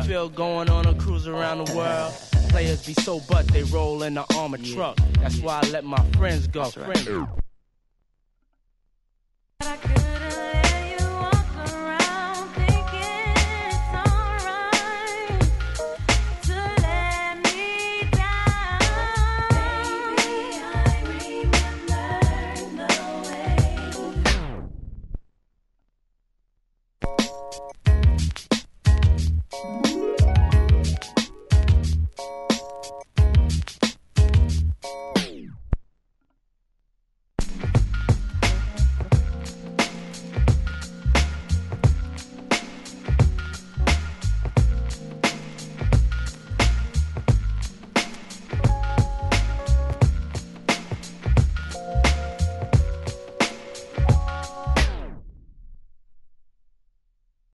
feel going on a cruise around the world? Players be so butt, they roll in the armored truck. That's why I let my friends go.